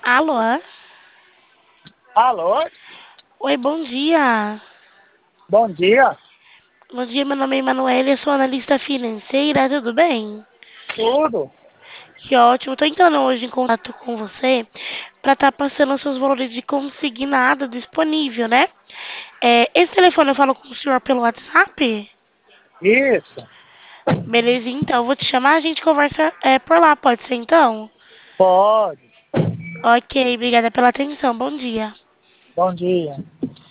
Alô? Alô? Oi, bom dia. Bom dia. Bom dia, meu nome é Emanuele, eu sou analista financeira, tudo bem? Tudo? Que ótimo, tô entrando hoje em contato com você para estar passando os seus valores de consignado disponível, né? Esse telefone eu falo com o senhor pelo WhatsApp? Isso. Beleza, então, eu vou te chamar, a gente conversa por lá, pode ser então? Pode. Ok, obrigada pela atenção, bom dia. Bom dia.